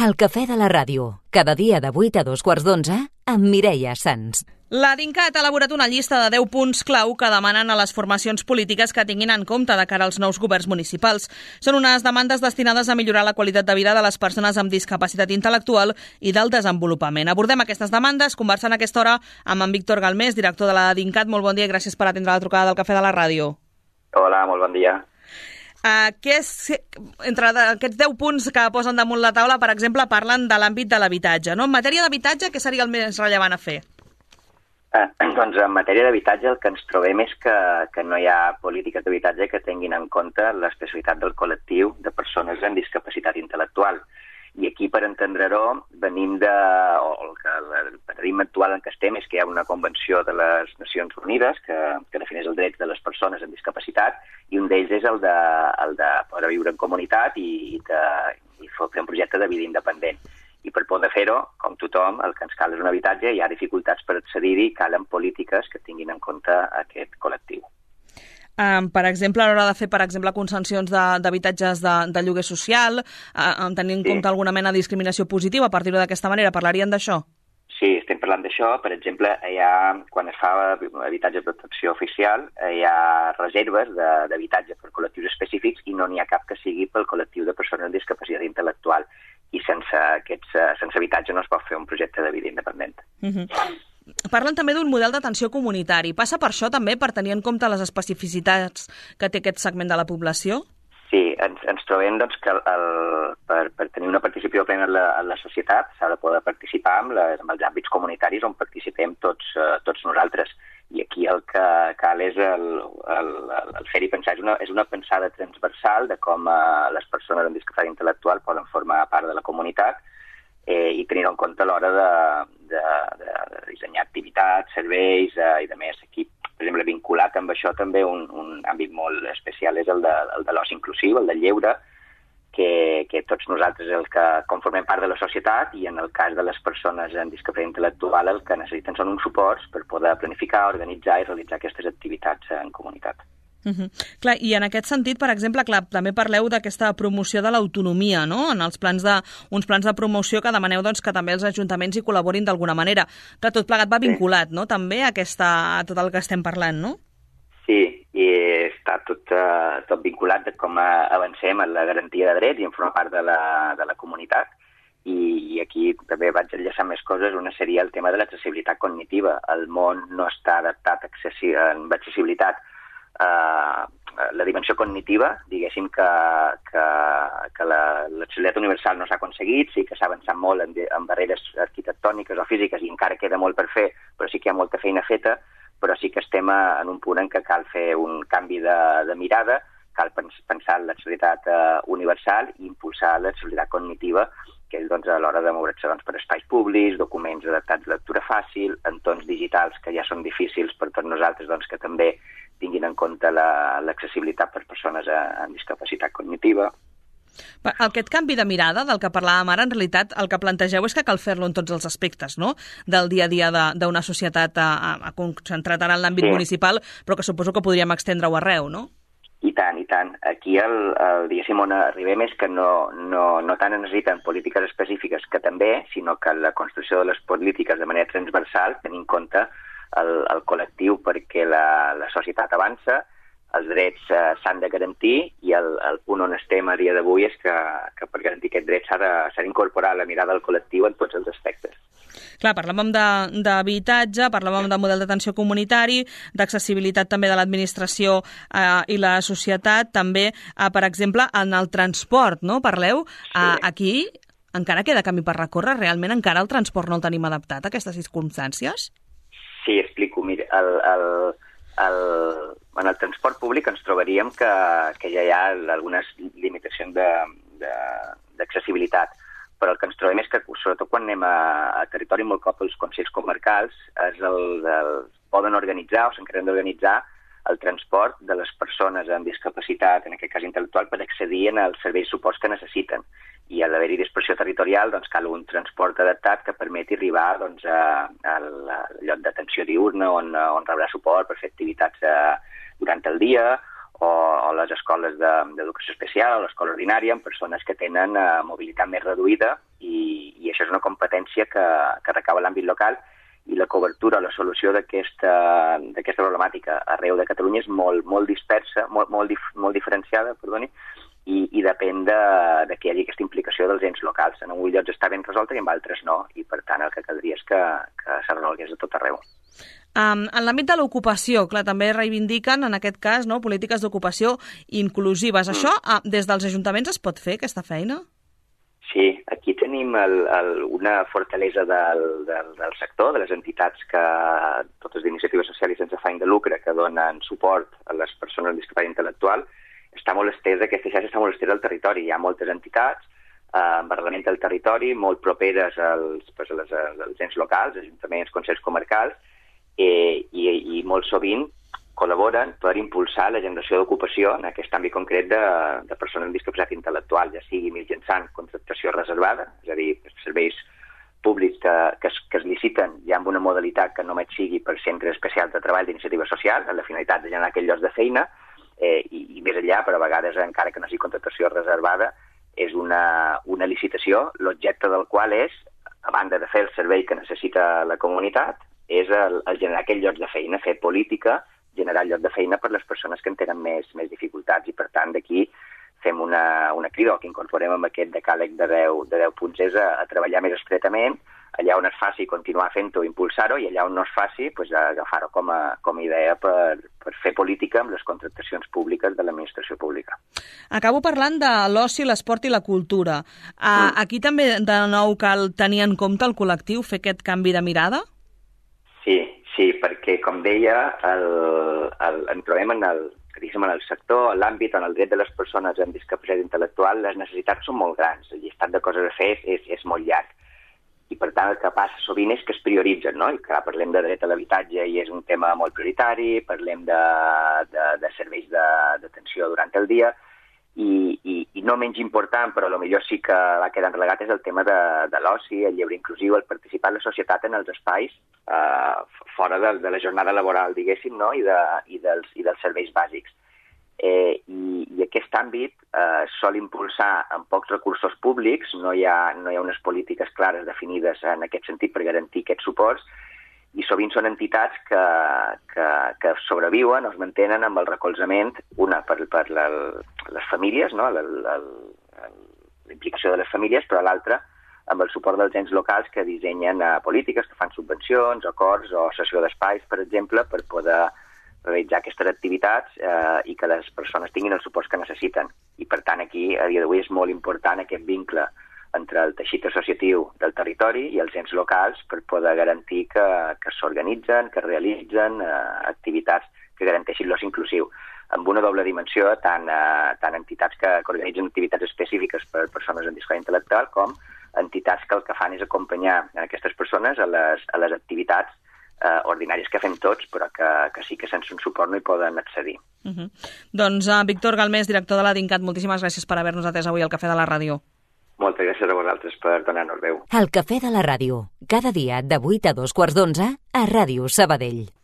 El cafè de la ràdio, cada dia de 8 a 2:15 amb Mireia Sans. La DINCAT ha elaborat una llista de 10 punts clau que demanen a les formacions polítiques que tinguin en compte de cara als nous governs municipals. Són unes demandes destinades a millorar la qualitat de vida de les persones amb discapacitat intel·lectual i del desenvolupament. Abordem aquestes demandes conversant a aquesta hora amb en Víctor Galmés, director de la DINCAT. Molt bon dia i gràcies per atendre la trucada del cafè de la ràdio. Hola, molt bon dia. Entre aquests 10 punts que posen damunt la taula, per exemple, parlen de l'àmbit de l'habitatge. No? En matèria d'habitatge, què seria el més rellevant a fer? Doncs en matèria d'habitatge el que ens trobem és que no hi ha polítiques d'habitatge que tinguin en compte l'especialitat del col·lectiu de persones amb discapacitat intel·lectual. I aquí, per entendre-ho, venim el paradigma actual en què estem és que hi ha una convenció de les Nacions Unides que defineix els drets de les persones amb discapacitat i un d'ells és el de poder viure en comunitat i fer un projecte de vida independent. I per poder fer-ho, com tothom, el que ens cal és un habitatge, hi ha dificultats per accedir-hi, calen polítiques que tinguin en compte aquest col·lectiu. Per exemple, a l'hora de fer, concessions d'habitatges de lloguer social, tenint en compte alguna mena de discriminació positiva, a partir d'aquesta manera, parlarien d'això? Sí, estem parlant d'això. Per exemple, quan es fa habitatge de protecció oficial, hi ha reserves d'habitatge per col·lectius específics i no n'hi ha cap que sigui pel col·lectiu de persones amb discapacitat intel·lectual. I sense habitatge no es pot fer un projecte de vida independent. Parlen també d'un model d'atenció comunitari. Passa per això també, per tenir en compte les especificitats que té aquest segment de la població? Sí, ens trobem que per tenir una participació plena en la societat s'ha de poder participar amb els àmbits comunitaris on participem tots nosaltres. I aquí el que cal és el fer-hi pensar. És una pensada transversal de com les persones amb discapacitat intel·lectual poden formar part de la comunitat i tenir en compte a l'hora de dissenyar activitats, serveis i de més. Aquí, per exemple, vinculat amb això també un àmbit molt especial és el de l'oci inclusiu, el del lleure, que tots nosaltres el que conformem part de la societat i en el cas de les persones amb discapacitat intel·lectual el que necessiten són uns suports per poder planificar, organitzar i realitzar aquestes activitats en comunitat. Clar, i en aquest sentit, per exemple, també parleu d'aquesta promoció de l'autonomia, no? En els uns plans de promoció que demaneu que també els ajuntaments hi col·laborin d'alguna manera. Clar, tot plegat va vinculat, no? També a tot el que estem parlant, no? Sí, i està tot vinculat de com avancem en la garantia de drets i en formar part de la comunitat. I aquí també vaig enllaçar més coses. Una seria el tema de l'accessibilitat cognitiva. El món no està adaptat amb accessibilitat la dimensió cognitiva, diguéssim que l'accessibilitat universal no s'ha aconseguit, sí que s'ha avançat molt en barreres arquitectòniques o físiques i encara queda molt per fer, però sí que hi ha molta feina feta, però sí que estem en un punt en què cal fer un canvi de mirada, cal pensar en l'accessibilitat universal i impulsar l'accessibilitat cognitiva, que és a l'hora de moure's per espais públics, documents adaptats de lectura fàcil, entorns digitals que ja són difícils per tots nosaltres, que també tinguin en compte l'accessibilitat per persones amb discapacitat cognitiva. Aquest canvi de mirada del que parlàvem ara, en realitat, el que plantegeu és que cal fer-lo en tots els aspectes, no?, del dia a dia d'una societat concentrat en l'àmbit municipal, però que suposo que podríem estendre-ho arreu, no? I tant, i tant. Aquí, diguéssim, on arribem és que no tant necessiten polítiques específiques, que també, sinó que la construcció de les polítiques de manera transversal tenint en compte el col·lectiu perquè la societat avança, els drets s'han de garantir i el punt on estem a dia d'avui és que per garantir aquest dret s'ha d'incorporar la mirada del col·lectiu en tots els aspectes. Clar, parlàvem d'habitatge, parlàvem de model d'atenció comunitari, d'accessibilitat també de l'administració i la societat, també, per exemple, en el transport, no? Parleu, aquí encara queda camí per recórrer, realment encara el transport no el tenim adaptat a aquestes circumstàncies? Sí, explico. Mira, en el transport públic ens trobaríem que ja hi ha algunes limitacions d'accessibilitat, però el que ens trobem és que, sobretot quan anem a territori molt cop els consells comarcals, poden organitzar o s'encarreguen d'organitzar el transport de les persones amb discapacitat, en aquest cas intel·lectual, per accedir als serveis suports que necessiten. I a l'haver-hi dispersió territorial cal un transport adaptat que permeti arribar al lloc d'atenció diurna on rebrà suport per fer activitats durant el dia o les escoles d'educació especial o l'escola ordinària amb persones que tenen mobilitat més reduïda i això és una competència que recau a l'àmbit local, i la cobertura o la solució d'aquesta problemàtica arreu de Catalunya és molt dispersa, molt diferenciada, i depèn de que hi hagi aquesta implicació dels ens locals. En alguns llocs està ben resolta i en altres no, i per tant el que caldria és que se resolgués a tot arreu. En l'àmbit de l'ocupació, clar, també reivindiquen, en aquest cas, no, polítiques d'ocupació inclusives. Això, des dels ajuntaments es pot fer, aquesta feina? Sí, aquí tenim una fortalesa del sector, de les entitats totes d'iniciativa social i sense afany de lucre, que donen suport a les persones amb discapacitat intel·lectual. Aquesta xarxa està molt estesa al territori. Hi ha moltes entitats amb arrelament del territori, molt properes als ens locals, ajuntaments, consells comarcals, i molt sovint col·laboren per impulsar la generació d'ocupació en aquest àmbit concret de persones amb discapacitat intel·lectual, ja sigui mitjançant contractació reservada, és a dir, serveis públics que es liciten ja amb una modalitat que només sigui per centres especials de treball d'iniciativa social, amb la finalitat de generar aquells llocs de feina, i més enllà, però a vegades, encara que no sigui contractació reservada, és una licitació, l'objecte del qual és, a banda de fer el servei que necessita la comunitat, és el generar aquells llocs de feina, fer política, generar llocs de feina per les persones que en tenen més dificultats, i per tant d'aquí fem una crida que incorporem amb aquest decàleg de 10 punts és a treballar més estretament, allà on es faci continuar fent-ho, impulsar-ho, i allà on no es faci agafar-ho com a idea per fer política amb les contractacions públiques de l'administració pública. Acabo parlant de l'oci, l'esport i la cultura. Aquí també de nou cal tenir en compte el col·lectiu, fer aquest canvi de mirada? Sí, perquè com deia, ens trobem en el sector, en l'àmbit on el dret de les persones amb discapacitat intel·lectual, les necessitats són molt grans, el llistat de coses a fer és molt llarg. I per tant el que passa sovint és que es prioritzen, no? I clar, parlem de dret a l'habitatge i és un tema molt prioritari, parlem de serveis d'atenció durant el dia, i no menys important, però potser sí que va quedar relegat, és el tema de l'oci, el lleure inclusiu, el participar en la societat en els espais fora de la jornada laboral, diguéssim, no? I dels serveis bàsics. I aquest àmbit sol impulsar amb pocs recursos públics, no hi ha unes polítiques clares definides en aquest sentit per garantir aquests suports, i sovint són entitats que sobreviuen o es mantenen amb el recolzament, una per les famílies, no? La implicació de les famílies, però l'altra amb el suport dels ens locals que dissenyen polítiques, que fan subvencions, acords o cessió d'espais, per exemple, per poder realitzar aquestes activitats i que les persones tinguin els suports que necessiten. I per tant aquí a dia d'avui és molt important aquest vincle entre el teixit associatiu del territori i els ens locals per poder garantir que s'organitzen, que realitzen activitats que garanteixin l'oci inclusiu, amb una doble dimensió, tant entitats que organitzen activitats específiques per a persones amb discapacitat intel·lectual com entitats que el que fan és acompanyar aquestes persones a les activitats ordinaris que fem tots, però que sí que sense un suport no hi poden accedir. Doncs Víctor Galmés, director de la DINCAT, moltíssimes gràcies per haver-nos atès avui al Cafè de la Ràdio. Moltes gràcies a vosaltres per donar-nos veu. El Cafè de la Ràdio, cada dia de 8 a 2 quarts d'11 a Ràdio Sabadell.